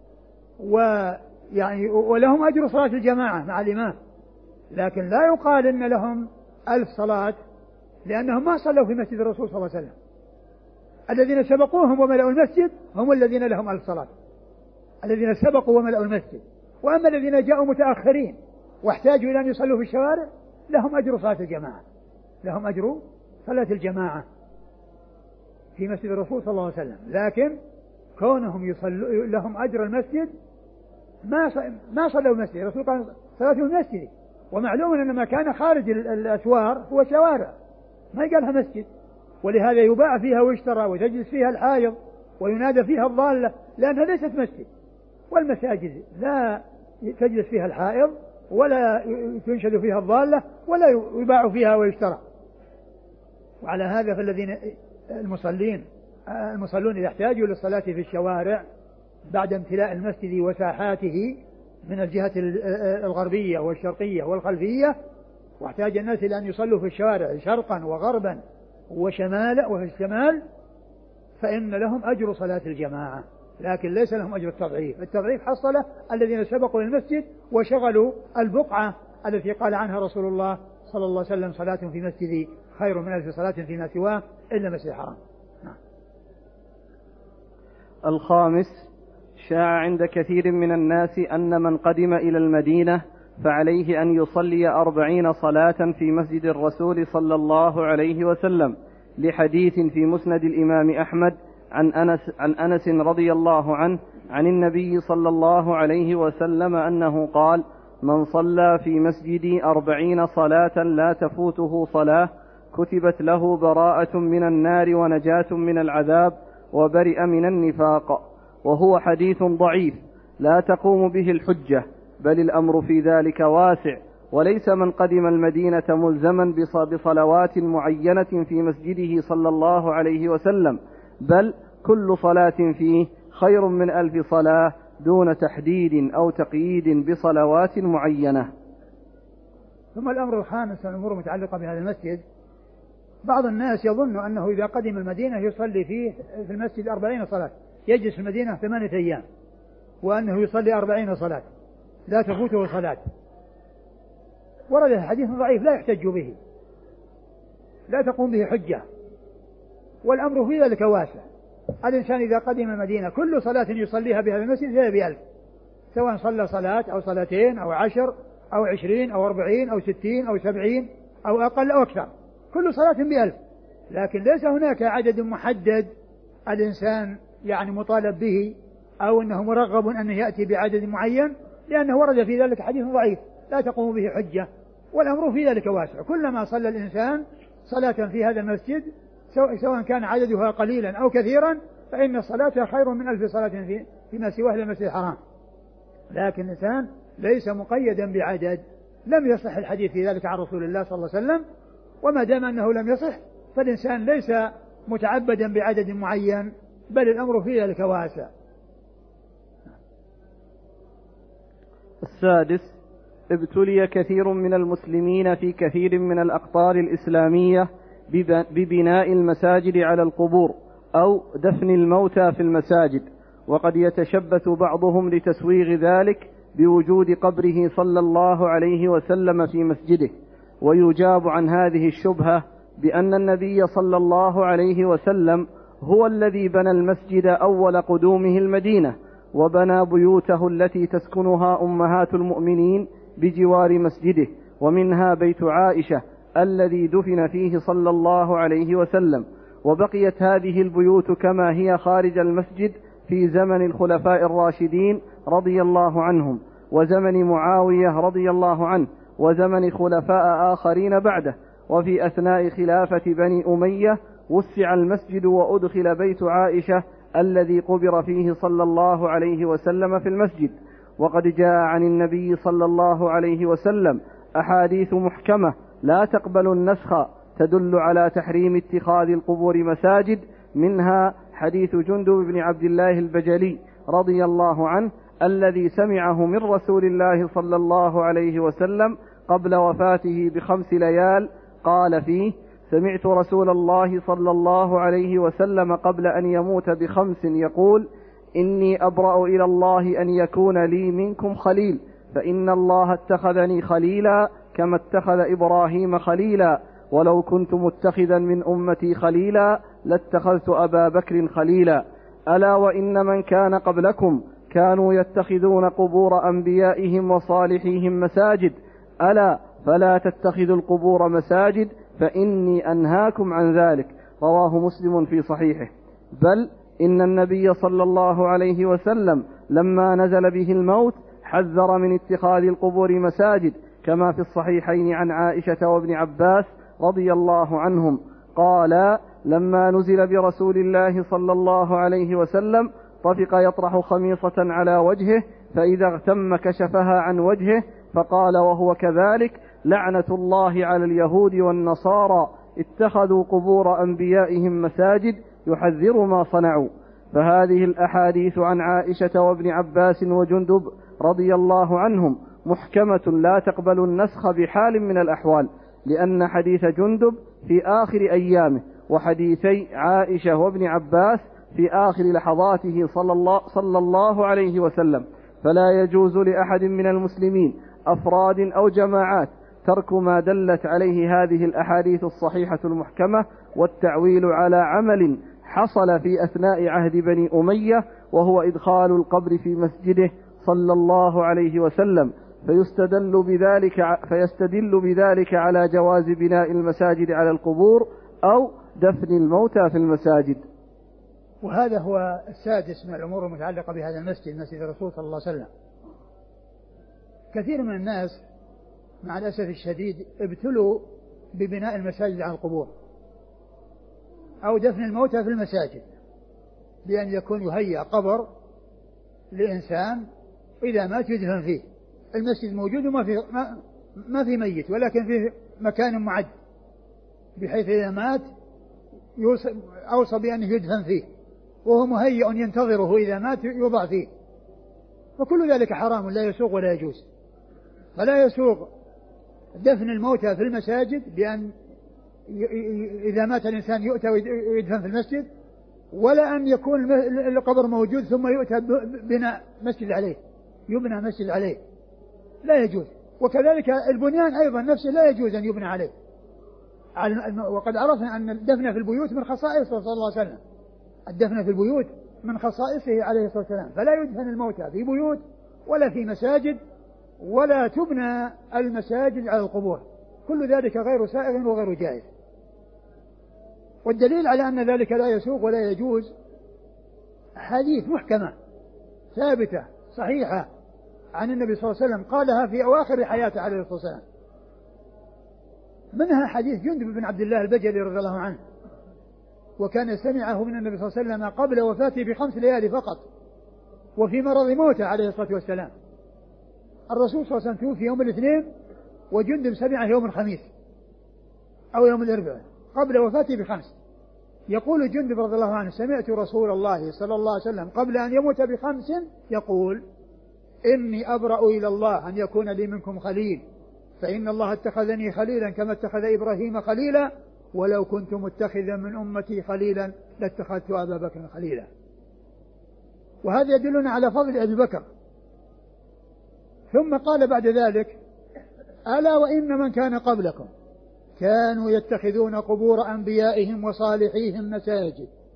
ويعني ولهم أجر صلاة الجماعة مع الإمام. لكن لا يقال إن لهم ألف صلاة، لأنهم ما صلوا في مسجد الرسول صلى الله عليه وسلم. الذين سبقوهم وملأوا المسجد هم الذين لهم ألف صلاة، الذين سبقوا وملأوا المسجد. وأما الذين جاءوا متأخرين واحتاجوا إلى أن يصلوا في الشوارع لهم أجر صلاة الجماعة، لهم أجر صلاة الجماعة في مسجد الرسول صلى الله عليه وسلم. لكن كونهم يصلوا لهم أجر المسجد ما ما صلوا المسجد، الرسول قال صلاة المسجد، ومعلوم أن ما كان خارج الأسوار هو شوارع ما قالها مسجد، ولهذا يباع فيها ويشترى وتجلس فيها الحائض وينادى فيها الضالة، لأنها ليست مسجد. والمساجد لا تجلس فيها الحائض ولا تنشد فيها الضالة ولا يباع فيها ويشترى. وعلى هذا فالذين المصلين المصلون إذا احتاجوا للصلاة في الشوارع بعد امتلاء المسجد وساحاته من الجهة الغربية والشرقية والخلفية، واحتاج الناس إلى أن يصلوا في الشوارع شرقا وغربا وشمالا وفي الشمال، فإن لهم أجر صلاة الجماعة، لكن ليس لهم أجر التضعيف. التضعيف حصل الذين سبقوا للمسجد وشغلوا البقعة التي قال عنها رسول الله صلى الله عليه وسلم: صلاة في مسجدي خير من ألف صلاة فيما سواه إلا مسجد الحرام. نعم. الخامس: شاع عند كثير من الناس أن من قدم إلى المدينة فعليه أن يصلي أربعين صلاة في مسجد الرسول صلى الله عليه وسلم، لحديث في مسند الإمام أحمد عن أنس, عن أنس رضي الله عنه عن النبي صلى الله عليه وسلم أنه قال: من صلى في مسجدي أربعين صلاة لا تفوته صلاة كتبت له براءة من النار ونجاة من العذاب وبرئ من النفاق. وهو حديث ضعيف لا تقوم به الحجة، بل الأمر في ذلك واسع، وليس من قدم المدينة ملزما بصلوات معينة في مسجده صلى الله عليه وسلم، بل كل صلاة فيه خير من ألف صلاة دون تحديد أو تقييد بصلوات معينة. ثم الأمر الخامس الأمور المتعلقة بهذا المسجد، بعض الناس يظن أنه إذا قدم المدينة يصلي فيه في المسجد أربعين صلاة، يجلس في المدينة ثمانية أيام، وأنه يصلي أربعين صلاة لا تفوته صلاة. ورد حديث ضعيف لا يحتج به، لا تقوم به حجة، والأمر في ذلك واسع. الإنسان إذا قدم المدينة كل صلاة يصليها بهذا المسجد فهي بألف، سواء صلى صلاة أو صلاتين أو عشر أو عشرين أو أربعين أو ستين أو سبعين أو أقل أو أكثر، كل صلاة بألف. لكن ليس هناك عدد محدد الإنسان يعني مطالب به أو أنه مرغب أنه يأتي بعدد معين، لأنه ورد في ذلك حديث ضعيف لا تقوم به حجة، والأمر في ذلك واسع. كلما صلى الإنسان صلاة في هذا المسجد سواء كان عددها قليلا أو كثيرا فإن الصلاة خير من ألف صلاة في فيما سواه المسجد الحرام. لكن الإنسان ليس مقيدا بعدد، لم يصح الحديث في ذلك عن رسول الله صلى الله عليه وسلم، وما دام أنه لم يصح فالإنسان ليس متعبدا بعدد معين، بل الأمر في ذلك واسع. السادس: ابتلي كثير من المسلمين في كثير من الأقطار الإسلامية ببناء المساجد على القبور أو دفن الموتى في المساجد، وقد يتشبث بعضهم لتسويغ ذلك بوجود قبره صلى الله عليه وسلم في مسجده. ويجاب عن هذه الشبهة بأن النبي صلى الله عليه وسلم هو الذي بنى المسجد أول قدومه المدينة، وبنى بيوته التي تسكنها أمهات المؤمنين بجوار مسجده، ومنها بيت عائشة الذي دفن فيه صلى الله عليه وسلم. وبقيت هذه البيوت كما هي خارج المسجد في زمن الخلفاء الراشدين رضي الله عنهم، وزمن معاوية رضي الله عنه، وزمن خلفاء آخرين بعده. وفي أثناء خلافة بني أمية وسع المسجد وأدخل بيت عائشة الذي قبر فيه صلى الله عليه وسلم في المسجد. وقد جاء عن النبي صلى الله عليه وسلم أحاديث محكمة لا تقبل النسخ تدل على تحريم اتخاذ القبور مساجد، منها حديث جندب بن عبد الله البجلي رضي الله عنه الذي سمعه من رسول الله صلى الله عليه وسلم قبل وفاته بخمس ليال، قال فيه: سمعت رسول الله صلى الله عليه وسلم قبل أن يموت بخمس يقول: إني أبرأ إلى الله أن يكون لي منكم خليل، فإن الله اتخذني خليلا كما اتخذ إبراهيم خليلا، ولو كنت متخذا من أمتي خليلا لاتخذت أبا بكر خليلا. ألا وإن من كان قبلكم كانوا يتخذون قبور أنبيائهم وصالحيهم مساجد، ألا فلا تتخذوا القبور مساجد فإني أنهاكم عن ذلك. رواه مسلم في صحيحه. بل إن النبي صلى الله عليه وسلم لما نزل به الموت حذر من اتخاذ القبور مساجد، كما في الصحيحين عن عائشة وابن عباس رضي الله عنهم قال: لما نزل برسول الله صلى الله عليه وسلم طفق يطرح خميصة على وجهه، فإذا اغتم كشفها عن وجهه، فقال وهو كذلك: لعنة الله على اليهود والنصارى اتخذوا قبور أنبيائهم مساجد، يحذر ما صنعوا. فهذه الأحاديث عن عائشة وابن عباس وجندب رضي الله عنهم محكمة لا تقبل النسخ بحال من الأحوال، لأن حديث جندب في آخر أيامه، وحديثي عائشة وابن عباس في آخر لحظاته صلى الله, صلى الله عليه وسلم. فلا يجوز لأحد من المسلمين أفراد أو جماعات ترك ما دلت عليه هذه الأحاديث الصحيحة المحكمة والتعويل على عمل حصل في أثناء عهد بني أمية، وهو إدخال القبر في مسجده صلى الله عليه وسلم، فيستدل بذلك, فيستدل بذلك على جواز بناء المساجد على القبور أو دفن الموتى في المساجد. وهذا هو السادس من الأمور المتعلقة بهذا المسجد، مسجد الرسول صلى الله عليه وسلم. كثير من الناس مع الأسف الشديد ابتلوا ببناء المساجد على القبور أو دفن الموتى في المساجد، بأن يكون يهيأ قبر لإنسان إذا مات يدفن فيه. المسجد موجود وما في ما, ما في ميت، ولكن فيه مكان معد بحيث إذا مات أوصى بأنه يدفن فيه، وهو مهيأ ينتظره إذا مات يوضع فيه. وكل ذلك حرام لا يسوغ ولا يجوز. فلا يسوغ دفن الموتى في المساجد بأن إذا مات الإنسان يؤتى ويدفن في المسجد، ولا أن يكون القبر موجود ثم يؤتى بناء مسجد عليه، يبنى مسجد عليه، لا يجوز. وكذلك البنيان أيضا نفسه لا يجوز أن يبنى عليه. وقد عرفنا أن الدفن في البيوت من خصائصه صلى الله عليه وسلم، الدفن في البيوت من خصائصه عليه الصلاة والسلام، فلا يدفن الموتى في بيوت ولا في مساجد، ولا تبنى المساجد على القبور. كل ذلك غير سائغ وغير جائز. والدليل على أن ذلك لا يسوغ ولا يجوز حديث محكمة ثابتة صحيحة عن النبي صلى الله عليه وسلم قالها في أواخر حياته عليه الصلاة والسلام، منها حديث جندب بن عبد الله البجلي رضي الله عنه، وكان سمعه من النبي صلى الله عليه وسلم قبل وفاته بخمس ليالي فقط، وفي مرض موته عليه الصلاة والسلام. الرسول صلى الله عليه وسلم توفي يوم الاثنين، وجندب سمعه يوم الخميس أو يوم الأربعاء قبل وفاته بخمس. يقول جندب رضي الله عنه: سمعت رسول الله صلى الله عليه وسلم قبل أن يموت بخمس يقول: إني أبرأ إلى الله أن يكون لي منكم خليل، فإن الله اتخذني خليلا كما اتخذ إبراهيم خليلا، ولو كنت متخذا من أمتي خليلا لاتخذت أبا بكر خليلا. وهذا يدلنا على فضل أبي بكر. ثم قال بعد ذلك: ألا وإن من كان قبلكم كانوا يتخذون قبور أنبيائهم وصالحيهم مساجد